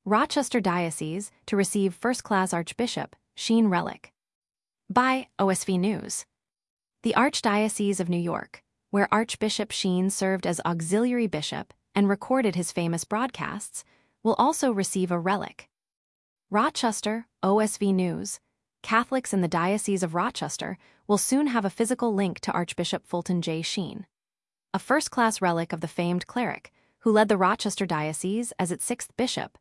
Rochester Diocese to receive first-class Archbishop Sheen relic. By OSV News. The Archdiocese of New York, where Archbishop Sheen served as auxiliary bishop and recorded his famous broadcasts, will also receive a relic. Rochester, OSV News. Catholics in the Diocese of Rochester will soon have a physical link to Archbishop Fulton J. Sheen, a first-class relic of the famed cleric who led the Rochester Diocese as its sixth bishop,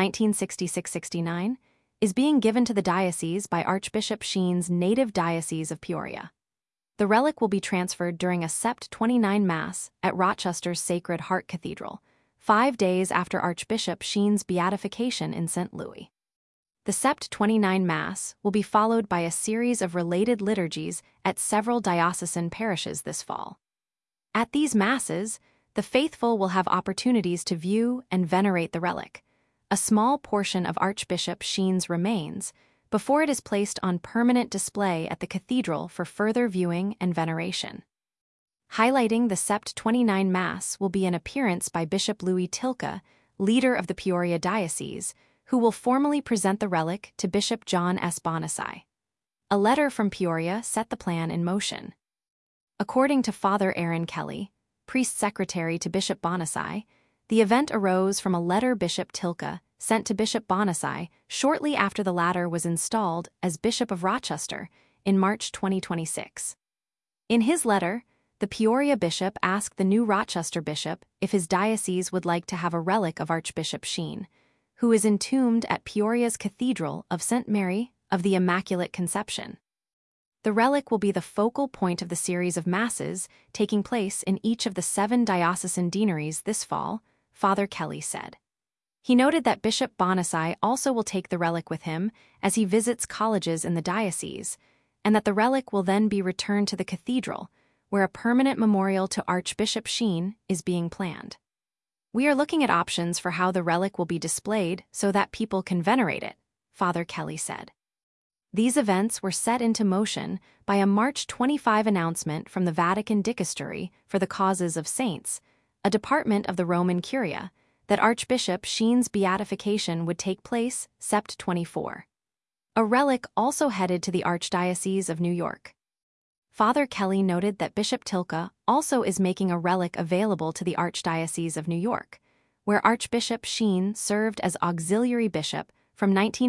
1966-69, is being given to the diocese by Archbishop Sheen's native diocese of Peoria. The relic will be transferred during a Sept 29 Mass at Rochester's Sacred Heart Cathedral, 5 days after Archbishop Sheen's beatification in St. Louis. The Sept 29 Mass will be followed by a series of related liturgies at several diocesan parishes this fall. At these Masses, the faithful will have opportunities to view and venerate the relic, a small portion of Archbishop Sheen's remains, before it is placed on permanent display at the cathedral for further viewing and veneration. Highlighting the Sept 29 Mass will be an appearance by Bishop Louis Tilke, leader of the Peoria Diocese, who will formally present the relic to Bishop John S. Bonasai. A letter from Peoria set the plan in motion. According to Father Aaron Kelly, priest secretary to Bishop Bonasai, the event arose from a letter Bishop Tilke sent to Bishop Bonasai shortly after the latter was installed as Bishop of Rochester in March 2026. In his letter, the Peoria bishop asked the new Rochester bishop if his diocese would like to have a relic of Archbishop Sheen, who is entombed at Peoria's Cathedral of St. Mary of the Immaculate Conception. The relic will be the focal point of the series of Masses taking place in each of the 7 diocesan deaneries this fall, Father Kelly said. He noted that Bishop Bonasai also will take the relic with him as he visits colleges in the diocese, and that the relic will then be returned to the cathedral, where a permanent memorial to Archbishop Sheen is being planned. We are looking at options for how the relic will be displayed so that people can venerate it, Father Kelly said. These events were set into motion by a March 25 announcement from the Vatican Dicastery for the Causes of Saints, a department of the Roman Curia, that Archbishop Sheen's beatification would take place Sept 24. A relic also headed to the Archdiocese of New York. Father Kelly noted that Bishop Tilke also is making a relic available to the Archdiocese of New York, where Archbishop Sheen served as auxiliary bishop from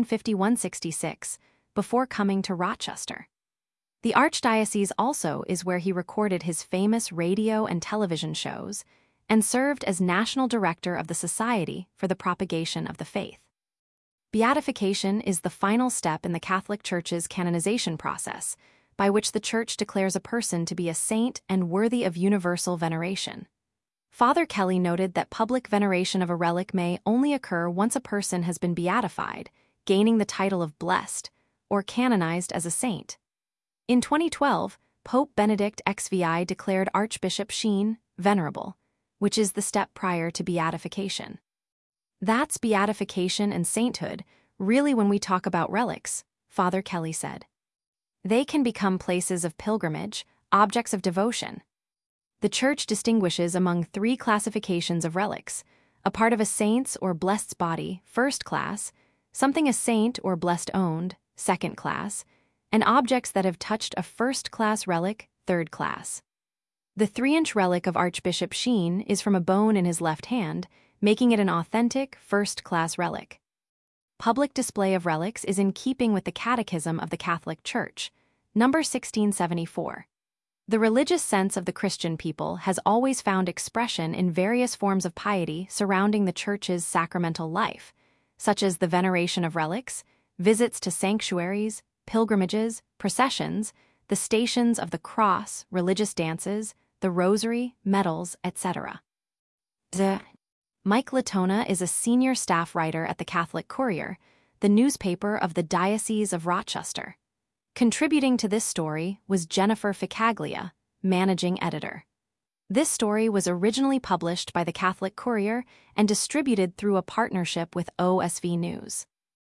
1951-66 before coming to Rochester. The Archdiocese also is where he recorded his famous radio and television shows and served as national director of the Society for the Propagation of the Faith. Beatification is the final step in the Catholic Church's canonization process, by which the Church declares a person to be a saint and worthy of universal veneration. Father Kelly noted that public veneration of a relic may only occur once a person has been beatified, gaining the title of blessed, or canonized as a saint. In 2012, Pope Benedict XVI declared Archbishop Sheen venerable, which is the step prior to beatification. That's beatification and sainthood, really, when we talk about relics, Father Kelly said. They can become places of pilgrimage, objects of devotion. The Church distinguishes among 3 classifications of relics: a part of a saint's or blessed's body, first class; something a saint or blessed owned, second class; and objects that have touched a first-class relic, third class. The 3-inch relic of Archbishop Sheen is from a bone in his left hand, making it an authentic first-class relic. Public display of relics is in keeping with the Catechism of the Catholic Church, number 1674. The religious sense of the Christian people has always found expression in various forms of piety surrounding the Church's sacramental life, such as the veneration of relics, visits to sanctuaries, pilgrimages, processions, the Stations of the Cross, religious dances, the Rosary, medals, etc. Mike Latona is a senior staff writer at the Catholic Courier, the newspaper of the Diocese of Rochester. Contributing to this story was Jennifer Ficaglia, managing editor. This story was originally published by the Catholic Courier and distributed through a partnership with OSV News.